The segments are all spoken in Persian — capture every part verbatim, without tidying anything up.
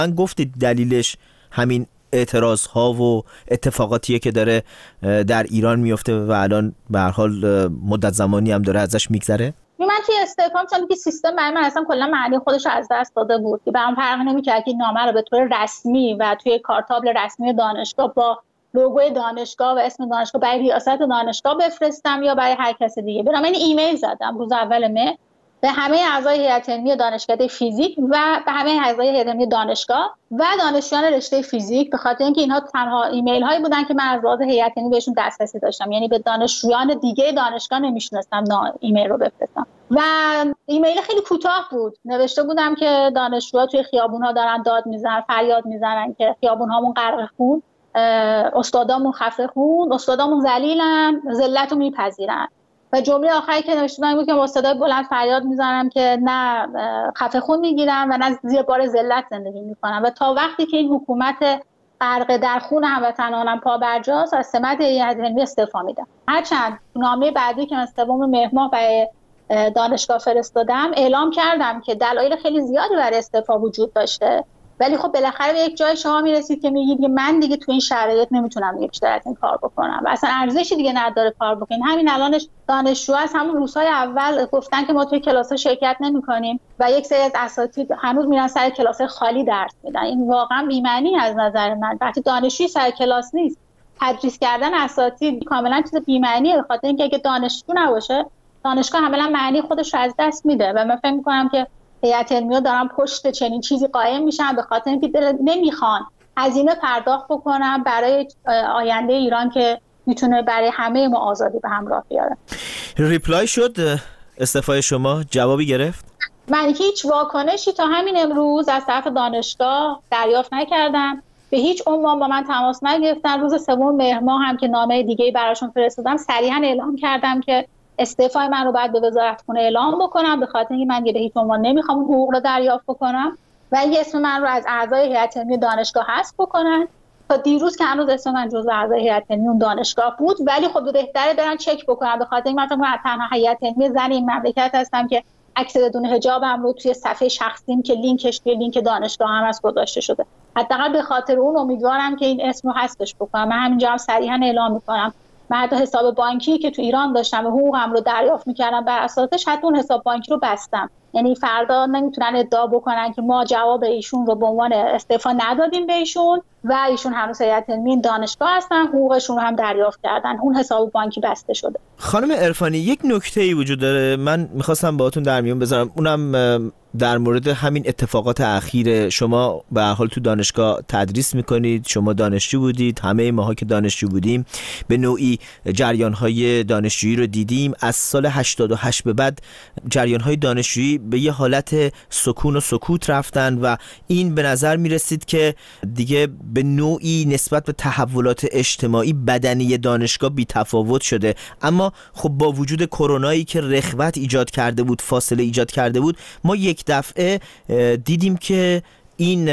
من گفتید دلیلش همین اعتراض ها و اتفاقاتیه که داره در ایران میفته و الان به هر حال مدت زمانی هم داره ازش میگذره. من توی استعفام چون که سیستم برای من اصلا کلا معنی خودش رو از دست داده بود که برام فرق نمی‌کرد که نامه رو به طور رسمی و توی کارتابل رسمی دانشگاه با لوگوی دانشگاه و اسم دانشگاه برای ریاست دانشگاه بفرستم یا برای هر کس دیگه. برام این ایمیل زدم روز اول مه به همه اعضای هیئت علمی دانشکده فیزیک و به همه اعضای هیئت علمی دانشگاه و دانشجویان رشته فیزیک، به خاطر اینکه اینها تنها ایمیل هایی بودن که من از لحاظ هیئت علمی بهشون دسترسی داشتم، یعنی به دانشجویان دیگه دانشگاه نمیشونستم ایمیل رو بفرستم. و ایمیل خیلی کوتاه بود، نوشته بودم که دانشجوها توی خیابون‌ها دارن داد میزنن، فریاد میزنن که خیابون‌هامون غرق خون، استادامون خفه خون، استادامون ذلیلن، ذلت رو میپذیرن. و جمله آخری که نوشته بود که با صدای بلند فریاد میزنم که نه خفه خون میگیرم و نه زیر بار ذلت زندگی میکنم و تا وقتی که این حکومت غرق در خون هموطنانم پا برجاست از سمت هیئت علمی استعفا میدم. هرچند نامه بعدی که من سوم مهر ماه برای دانشگاه فرستادم اعلام کردم که دلایل خیلی زیادی برای استعفا وجود داشته، ولی خب بالاخره به یک جای شما میرسید که میگید که من دیگه تو این شرایط نمیتونم دیگه بیشتر از این کار بکنم و اصلا ارزشی دیگه نداره کار بکنین. همین الانش دانشجو از همون روزهای اول گفتن که ما توی کلاس‌ها شرکت نمی‌کنیم و یک سری از اساتید هنوز میرن سر کلاس خالی درس میدن. این واقعا بی‌معنی از نظر من. وقتی دانشجوی سر کلاس نیست، تدریس کردن اساتید کاملا چیز بی‌معنیه، به خاطر اینکه اگه دانشجو نباشه دانشگاه کاملا معنی خودش رو از دست میده و من فکر می‌کنم که هیئت علمی‌ها دارن پشت چنین چیزی قائم میشن به خاطر اینکه نمیخوان هزینه پرداخت بکنن برای آینده ایران که میتونه برای همه ما آزادی به همراه بیاره. ریپلای شد استعفای شما؟ جوابی گرفت؟ من هیچ واکنشی تا همین امروز از طرف دانشگاه دریافت نکردم. به هیچ عنوان با من تماس نگرفتن. روز سوم مهر ماه هم که نامه دیگه‌ای براشون فرستادم صریحا اعلام کردم که استعفای من رو باید به وزارتخونه اعلام بکنم، به خاطر اینکه من به هیچ عنوان نمیخوام حقوق رو دریافت بکنم و این اسم من رو از اعضای هیئت علمی دانشگاه حذف بکنن. تا دیروز که هنوز اسم من جزو اعضای هیئت علمی اون دانشگاه بود، ولی خب بهتره برن چک بکنن، به خاطر اینکه من تنها هیئت علمی زن این مملکت هستم که عکس بدون حجابم رو توی صفحه شخصیم که لینکش توی لینک دانشگاه هم از گذاشته شده. حداقل به خاطر اون امیدوارم که این اسم رو حذفش بکنم. من همینجا هم صریحا اعلام میکنم من حتی حساب بانکی که تو ایران داشتم و حقوقم رو دریافت میکردم بر اساسش حتی اون حساب بانکی رو بستم. یعنی فردا نمیتونن ادعا بکنن که ما جواب ایشون رو به عنوان استعفا ندادیم به ایشون و ایشون هنوز هیئت علمی دانشگاه هستن، حقوقشون رو هم دریافت کردن، اون حساب بانکی بسته شده. خانم عرفانی، یک نکته‌ای وجود داره من میخواستم باهاتون در میون بذارم، اونم در مورد همین اتفاقات اخیر. شما به هر حال تو دانشگاه تدریس میکنید، شما دانشجو بودید، همه ماها که دانشجو بودیم به نوعی جریان‌های دانشجویی رو دیدیم. از سال هشتاد و هشت به بعد جریان‌های دانشجویی به یه حالت سکون و سکوت رفتن و این به نظر میرسید که دیگه به نوعی نسبت به تحولات اجتماعی بدنی دانشگاه بی تفاوت شده. اما خب با وجود کرونایی که رخوت ایجاد کرده بود، فاصله ایجاد کرده بود، ما یک دفعه دیدیم که این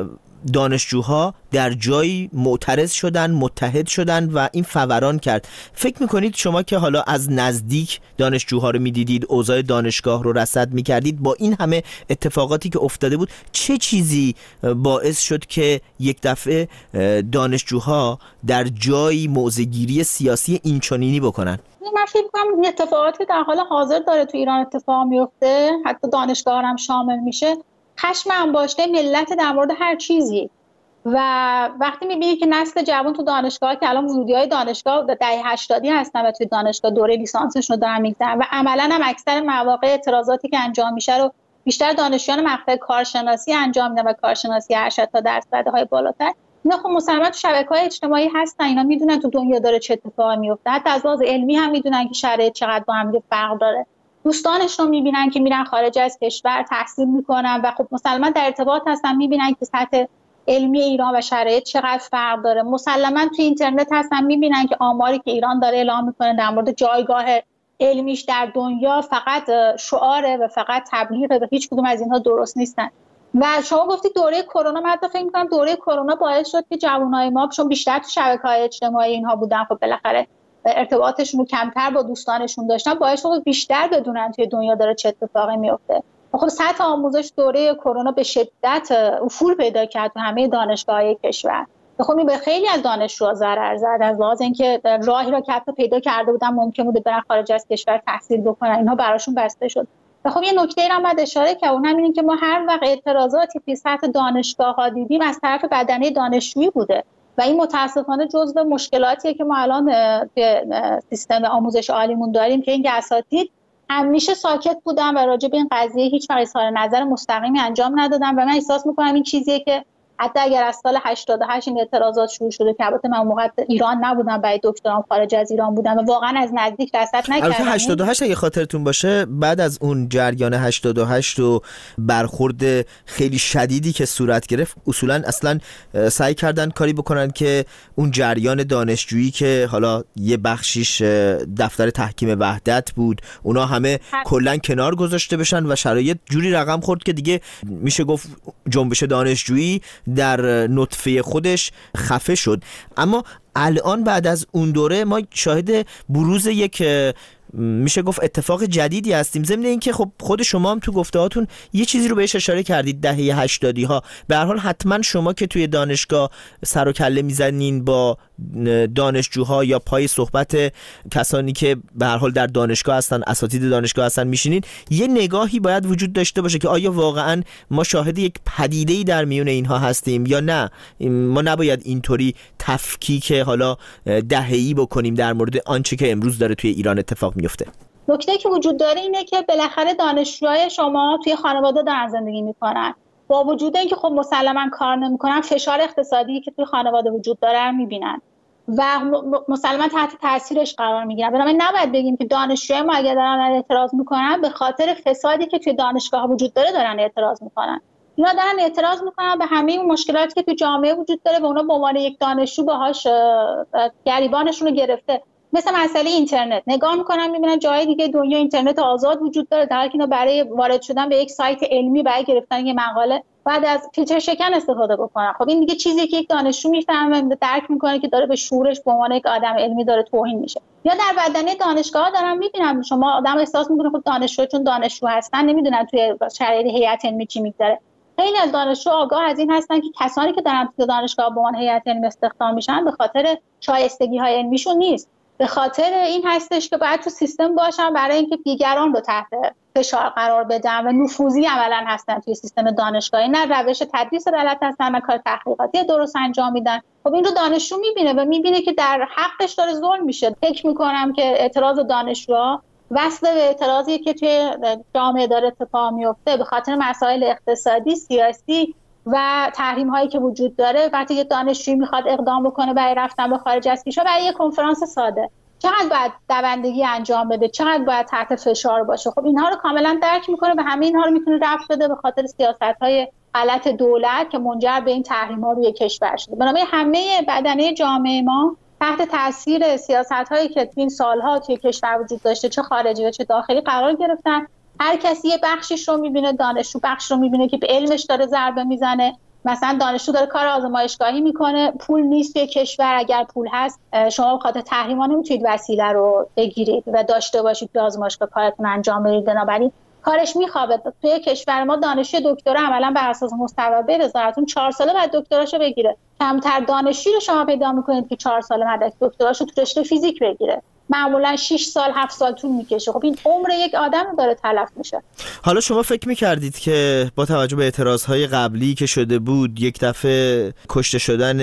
دانشجوها در جایی معترض شدن، متحد شدن و این فوران کرد. فکر میکنید شما که حالا از نزدیک دانشجوها رو میدیدید، اوضاع دانشگاه رو رصد میکردید، با این همه اتفاقاتی که افتاده بود چه چیزی باعث شد که یک دفعه دانشجوها در جایی موضع‌گیری سیاسی اینچنینی بکنن؟ من فکر می‌کنم این اتفاقاتی در حال حاضر داره تو ایران اتفاق میفته، حتی دانشگاه هم شامل میشه، خشم انباشته ملت در مورد هر چیزی. و وقتی میبینی که نسل جوان تو دانشگاه که الان ورودی‌های دانشگاه دهه هشتادی هستن و توی دانشگاه دوره لیسانسشون رو دارن میگذرن و عملاً هم اکثر مواقع اعتراضاتی که انجام میشه رو بیشتر دانشجویان مقطع کارشناسی انجام میدن و کارشناسی ارشد تا درصدهای بالاتر. اینا خب مسلماً تو شبکه‌های اجتماعی هستن، اینا میدونن تو دنیا داره چه اتفاقی میفته، حتی از لحاظ علمی هم میدونن که شرایط چقدر با هم فرق داره. دوستانشون میبینن که میرن خارج از کشور تحصیل میکنن و خب مسلماً در ارتباط هستن، میبینن که سطح علمی ایران و شرایط چقدر فرق داره. مسلماً تو اینترنت هستن میبینن که آماری که ایران داره اعلام میکنه در مورد جایگاه علمیش در دنیا فقط شعاره و فقط تبلیغه و هیچ کدوم از اینها درست نیستن. و شما گفتی دوره کرونا، من حتی فکر می‌کنم دوره کرونا باعث شد که جوانای ما چون بیشتر تو شبکه‌های اجتماعی اینها بودن، خب بالاخره ارتباطشون رو کمتر با دوستانشون داشتن، باعث شد بیشتر بدونن توی دنیا داره چه اتفاقی میفته. خب سطح آموزش دوره کرونا به شدت افول پیدا کرد تو همه دانشگاه‌های کشور. خب این به خیلی از دانشجوها ضرر زد، از لحاظ اینکه راهی را که حتی پیدا کرده بودن ممکن بود برن خارج از کشور تحصیل بکنن، اینها براشون بسته شد. و خب یه نکته ای رو هم باید اشاره کرد، اونم اینه که ما هر وقت اعتراضاتی توی سطح دانشگاه‌ها دیدیم از طرف بدنه دانشجویی بوده و این متاسفانه جزو مشکلاتیه که ما الان توی سیستم آموزش عالیمون داریم، که این اساتید همیشه ساکت بودن و راجع به این قضیه هیچ وقت اظهار نظر مستقیمی انجام ندادن و من احساس می‌کنم این چیزیه که حتی اگر از سال هشتاد و هشت این اعتراضات شروع شده که البته من اون موقع ایران نبودم، برای دکترام خارج از ایران بودم و واقعا از نزدیک رصد نکردم. البته هشتاد و هشت اگه خاطرتون باشه بعد از اون جریان هشتاد و هشت و برخورد خیلی شدیدی که صورت گرفت اصولا اصلا سعی کردن کاری بکنن که اون جریان دانشجویی که حالا یه بخشیش دفتر تحکیم وحدت بود اونا همه کلا کنار گذاشته بشن و شرایط جوری رقم خورد که دیگه میشه گفت جنبش دانشجویی در نطفه خودش خفه شد. اما الان بعد از اون دوره ما شاهد بروز یک میشه گفت اتفاق جدیدی هستیم، ضمن اینکه خب خود شما هم تو گفتهاتون یه چیزی رو بهش اشاره کردید، دهه هشتادی ها. به هر حال حتما شما که توی دانشگاه سر و کله میزنین با دانشجوها یا پای صحبت کسانی که به هر حال در دانشگاه هستن، اساتید دانشگاه هستن میشینین، یه نگاهی باید وجود داشته باشه که آیا واقعا ما شاهد یک پدیده‌ای در میون اینها هستیم یا نه. ما نباید اینطوری تفکیک حالا دهه‌ای بکنیم در مورد آنچه که امروز داره توی ایران اتفاق میفته. نکته که وجود داره اینه که بالاخره دانشجوهای شما توی خانواده دارن زندگی میکنن، با وجود اینکه خب مسلما کار نمیکنن، فشار اقتصادی که توی خانواده وجود داره میبینن و مسلما تحت تاثیرش قرار میگیرن. بنابراین نباید بگیم که دانشجوهای ما اگه دارن اعتراض میکنن به خاطر فسادی که توی دانشگاه وجود داره دارن اعتراض میکنن. اینا دارن اعتراض میکنن به همه اون مشکلاتی که توی جامعه وجود داره و اونا به عنوان یک دانشجو باهاش گریبانشون رو گرفته. مثل مسئله اینترنت، نگاه میکنن میبینن جای دیگه دنیا اینترنت آزاد وجود داره، در حالی که اینا برای وارد شدن به یک سایت علمی، برای گرفتن یه مقاله بعد از فیلتر شکن استفاده بکنن. خب این دیگه چیزی که یک دانشجو میفهمه، درک میکنه که داره به شعورش به عنوان یک آدم علمی داره توهین میشه. یا در بدنه دانشگاه دارن میبینن شما آدم احساس میکنه خب دانشجو چون دانشجو هستن نمیدونن توی شرایط هیئت علمی چی میگذره. خیلی از دانشجو آگاه از این هستن که کسانی که دارن توی دانشگاه به عنوان هیئت علمی استخدام میشن به خاطر شایستگی‌های علمیشون نیست، به خاطر این هستش که باید تو سیستم باشن برای اینکه دیگران رو تحت فشار قرار بدن و نفوذی عملاً هستن توی سیستم دانشگاهی، نه روش تدریس بلد هستن، نه کار تحقیقاتی درست انجام میدن. خب این رو دانشجو میبینه و میبینه که در حقش داره ظلم میشه. فکر میکنم که اعتراض دانشجوها وصل به اعتراضی که توی جامعه داره اتفاق میفته به خاطر مسائل اقتصادی، سیاسی و تحریم هایی که وجود داره. وقتی یه دانشجویی میخواد اقدام بکنه برای رفتن به خارج از کشور، برای یه کنفرانس ساده چقدر باید دوندگی انجام بده، چقدر باید تحت فشار باشه، خب اینها رو کاملا درک میکنه و همه اینها رو میتونه رفع بده به خاطر سیاست‌های غلط دولت که منجر به این تحریم‌ها روی کشور شده. بنابراین همه بدنه جامعه ما تحت تاثیر سیاست‌هایی که این سالها توی کشور وجود داشته، چه خارجی و چه داخلی، قرار گرفتن. هر کسی یه بخشیش رو میبینه، دانشجو بخش رو میبینه که به علمش داره ضربه میزنه. مثلا دانشجو داره کار آزمایشگاهی میکنه، پول نیست توی کشور، اگر پول هست شما بخاطر تحریما نمیتونید وسیله رو بگیرید و داشته باشید توی آزمایشگاه کارتون انجام بدید. بنابراین کارش میخوابه. توی کشور ما دانشجو دکترا عملا بر اساس مصوبه وزارتون چهار ساله بعد دکتراشو بگیره. کمتر دانشجویی رو شما پیدا میکنید که چهار ساله مدرک دکتراشو تو رشته فیزیک بگیره. معمولا شش سال هفت سال طول میکشه. خب این عمر یک آدم داره تلف میشه. حالا شما فکر میکردید که با توجه به اعتراضهای قبلی که شده بود یک دفعه کشته شدن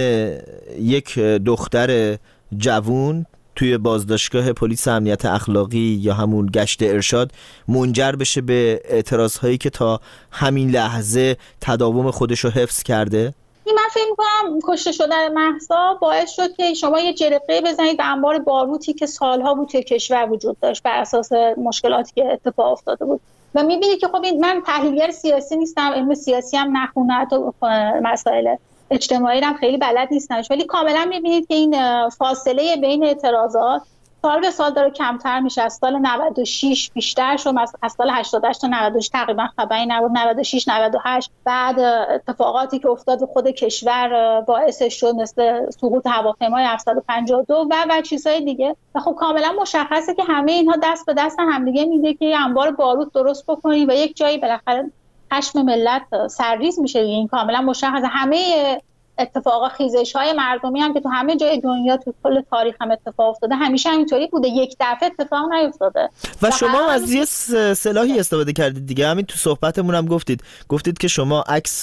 یک دختر جوون توی بازداشتگاه پلیس امنیت اخلاقی یا همون گشت ارشاد منجر بشه به اعتراضهایی که تا همین لحظه تداوم خودش رو حفظ کرده؟ من فکر می‌کنم کشته شدن مهسا باعث شد که شما یه جرقه بزنید به انبار باروتی که سالها بود توی کشور وجود داشت بر اساس مشکلاتی که اتفاق افتاده بود و می‌بینید که خب من تحلیلگر سیاسی نیستم، علم سیاسی هم نخونم، تو مسائل اجتماعی هم خیلی بلد نیستم، ولی کاملا می‌بینید که این فاصله بین اعتراضات سال به سال داره کمتر میشه. از سال نود و شش بیشتر شد، از سال هشتاد و هشت تا نود و شش تقریبا خبری نبود. نود و شش نود و هشت بعد اتفاقاتی که افتاد خود کشور باعث شد، مثل سقوط هواپیمای هفتصد و پنجاه و دو و و چیزهای دیگه. و خب کاملا مشخصه که همه اینها دست به دست همدیگه میده که انبار بارود درست بکنی و یک جایی بالاخره خشم ملت سرریز میشه. این کاملا مشخصه. همه اتفاق خیزش‌های مردمی هم که تو همه جای دنیا تو کل تاریخ هم اتفاق افتاده همیشه همینطوری بوده، یک دفعه اتفاق نیفتاده. و, و شما از یه اصطلاحی استفاده کردید دیگه، همین تو صحبتمون هم گفتید گفتید که شما عکس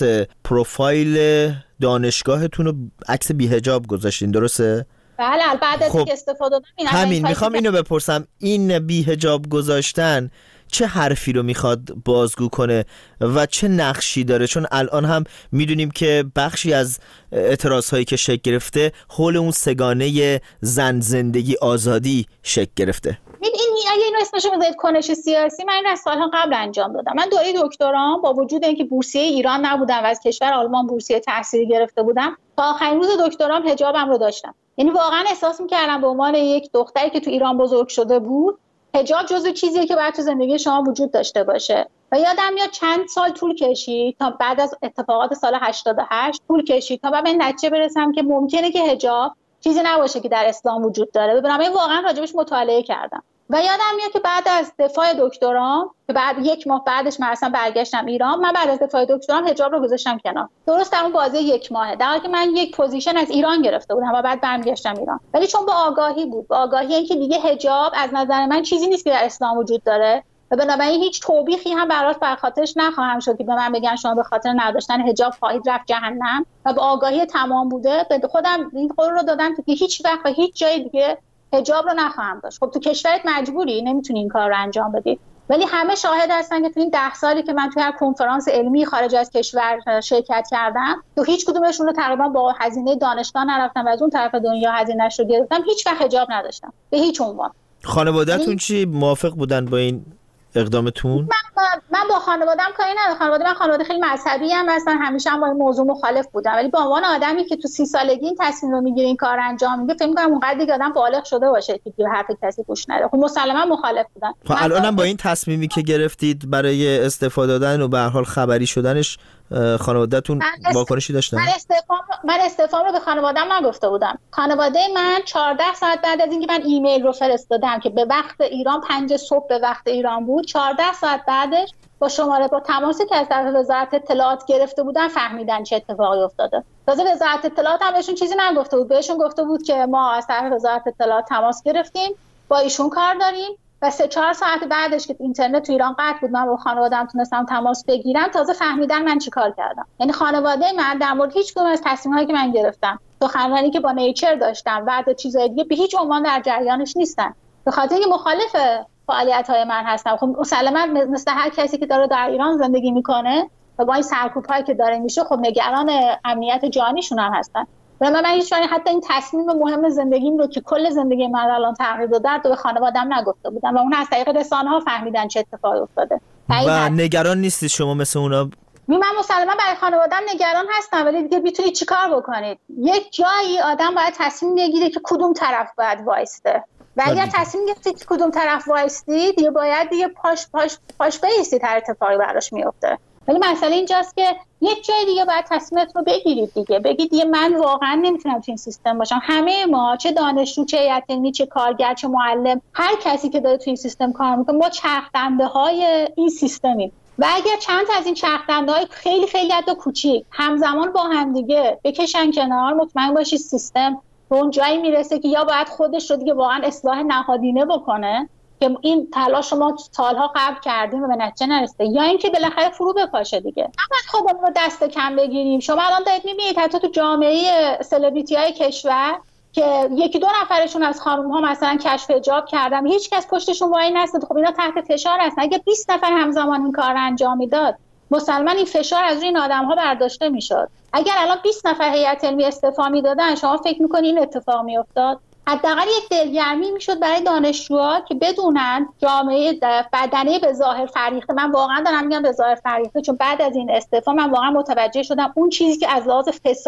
پروفایل دانشگاهتون رو عکس بی‌حجاب گذاشتین، درسته؟ بله. بعد از خب اینکه استفاده دادم این همین میخوام اینو بپرسم، این بی‌حجاب گذاشتن چه حرفی رو میخواد بازگو کنه و چه نقشی داره؟ چون الان هم میدونیم که بخشی از اعتراضهایی که شکل گرفته حول اون سگانه زن زندگی آزادی شکل گرفته. این این اگه اینو اسمشو بذارید کنش سیاسی، من این از سالها قبل انجام دادم. من دوره دکترام با وجود اینکه بورسیه ایران نبودم و از کشور آلمان بورسیه تحصیلی گرفته بودم، تا آخرین روز دکترام حجابم رو داشتم. یعنی واقعا احساس می‌کردم به عنوان یک دختری که تو ایران بزرگ شده بود، حجاب جزو چیزیه که باید تو زندگی شما وجود داشته باشه. و یادم میاد چند سال طول کشید تا بعد از اتفاقات سال هشتاد و هشت طول کشید تا به این نتیجه برسم که ممکنه که حجاب چیزی نباشه که در اسلام وجود داره. بنابراین واقعا راجبش مطالعه کردم. و یادم میاد که بعد از دفاع دکترام، که بعد یک ماه بعدش من اصلا برگشتم ایران، من بعد از دفاع دکترام حجاب رو گذاشتم کنار. درست در اون بازه یک ماهه، در حالی که من یک پوزیشن از ایران گرفته بودم و بعد برمیگشتم ایران. ولی چون با آگاهی بود، با آگاهی اینکه دیگه حجاب از نظر من چیزی نیست که در اسلام وجود داره و بنابراین هیچ توبیخی هم براش بر خاطرش نخواهم شد که به من بگن شما به خاطر نداشتن حجاب خواهید رفت جهنم. و با آگاهی تمام بوده به خودم این قول رو دادم که هیچ وقت و هیچ جای دیگه حجاب رو نخواهم داشت. خب تو کشورت مجبوری، نمیتونی این کار رو انجام بدی. ولی همه شاهد هستن که تو این ده سالی که من توی هر کنفرانس علمی خارج از کشور شرکت کردم، تو هیچ کدومشون رو تقریبا با هزینه دانشگاه نرفتم و از اون طرف دنیا هزینه‌اش رو گرفتم، هیچ وقت حجاب نداشتم به هیچ عنوان. خانواده‌تون چی موافق بودن با این اقدامتون؟ من, من با خانواده‌ام کاری ندارم. خانواده من خانواده خیلی مذهبی هم هستن، همیشه هم با این موضوع مخالف بودم. ولی به عنوان آدمی که تو سی سالگی این تصمیم رو میگیره، این کار انجام میده، فکر می‌کنم اونقدر دیگه آدم بالغ شده باشه که دیگه حرف کسی گوش نده. خب مسلماً مخالف بودن. خب الانم با این تصمیمی که گرفتید برای استفاده دادن و به هر حال خبری شدنش، خانواده‌تون واکنشی داشتن؟ من استفام من استفام رو به خانواده‌ام نگفته بودم. خانواده من چهارده ساعت بعد از اینکه من ایمیل رو فرستادم که به وقت ایران پنج صبح به وقت ایران بود، چهارده ساعت بعدش با شماره با تماسی که از طرف وزارت اطلاعات گرفته بودن فهمیدن چه اتفاقی افتاده. تازه وزارت اطلاعات هم بهشون چیزی نگفته بود. بهشون گفته بود که ما از طرف وزارت اطلاعات تماس گرفتیم، با ایشون کار داریم. و سه چهار ساعت بعدش که اینترنت تو ایران قطع بود، من با خانواده‌ام تونستم تماس بگیرم، تازه فهمیدن من چی کار کردم. یعنی خانواده من در مورد هیچ کدوم از تصمیم‌هایی که من گرفتم، سخنرانی که با نیچر داشتم و چیزای دیگه، به هیچ عنوان در جریانش نیستن. به خاطر اینکه مخالف فعالیت‌های من هستم. خب مسلماً مثل هر کسی که داره در ایران زندگی میکنه و با این سرکوب‌هایی که داره میشه، خب نگران امنیت جانیشون هم هستن. و من هیچ وقت حتی این تصمیم مهم زندگیم رو که کل زندگی من الان تغییر داده رو به خانواده‌ام نگفته بودم و اون از طریق رسانه‌ها فهمیدن چه اتفاقی افتاده. و نگران نیستید شما مثل اونا؟ من مسلماً برای خانواده‌ام نگران هستم، ولی دیگه میتونید چیکار بکنید؟ یک جایی آدم باید تصمیم بگیره که کدوم طرف باید وایسته. و اگر تصمیم گرفتید کدوم طرف وایستید، دیگه باید دیگه پاش پاش پاش بیستید هر اتفاقی براش میفته. ولی مسئله اینجاست که یک جای دیگه باید تصمیمت رو بگیرید دیگه. بگید دیگه من واقعا نمیتونم تو این سیستم باشم. همه ما، چه دانشجو، چه هیئت علمی، چه کارگر، چه معلم، هر کسی که داره تو این سیستم کار میکنه، ما چرخدنده‌های این سیستمیم. و اگر چند تا از این چرخدنده‌های خیلی خیلی عدد کوچیک همزمان با هم دیگه بکشن کنار، مطمئن باشید سیستم به اون جایی میرسه که یا باید خودش رو دیگه واقعا اصلاح نهادینه بکنه که این تلاش ما سالها قبل کردیم و به نتیجه نرسیده، یا اینکه بالاخره فرو بپاشه دیگه. نباید خودمون رو دست کم بگیریم. شما الان دارید میبینید حتی تو جامعه سلبریتی‌های کشور که یکی دو نفرشون از خانم‌ها مثلا کشف حجاب کردن، هیچ کس پشتشون وای نستاد. خب اینا تحت فشار هستن. اگه بیست نفر همزمان این کار رو انجام میداد، مسلماً این فشار از روی این آدم‌ها برداشته میشد. اگر الان بیست نفر هیئت علمی استعفا میدادن، شما فکر می‌کنید این اتفاق میافتاد؟ حداقل یک دلگرمی میشد برای دانشجوها که بدونن جامعه بدنه به ظاهر فریخته. من واقعا دارم میگم به ظاهر فریخته، چون بعد از این استعفا من واقعا متوجه شدم اون چیزی که از لحاظ فساد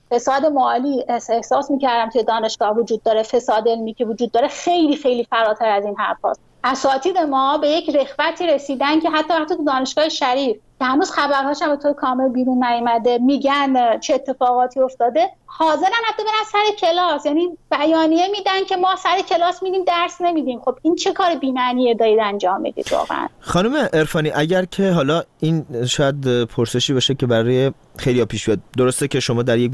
فساد مالی احساس می‌کردم توی دانشگاه وجود داره، فساد علمی که وجود داره خیلی خیلی فراتر از این حرفاست. اساتید ما به یک رخوتی رسیدن که حتی حتی تو دانشگاه شریف که هنوز خبرهاش هم به طور کامل بیرون نیامده میگن چه اتفاقاتی افتاده، حاضرن حتی برن سر کلاس، یعنی بیانیه میدن که ما سر کلاس میدیم درس نمیدیم. خب این چه کار بی‌معنی دارید انجام میدید واقعا؟ خانم عرفانی، اگر که حالا این شاید پرسشی باشه که برای خیلی‌ها پیش بیاد، درسته که شما در یک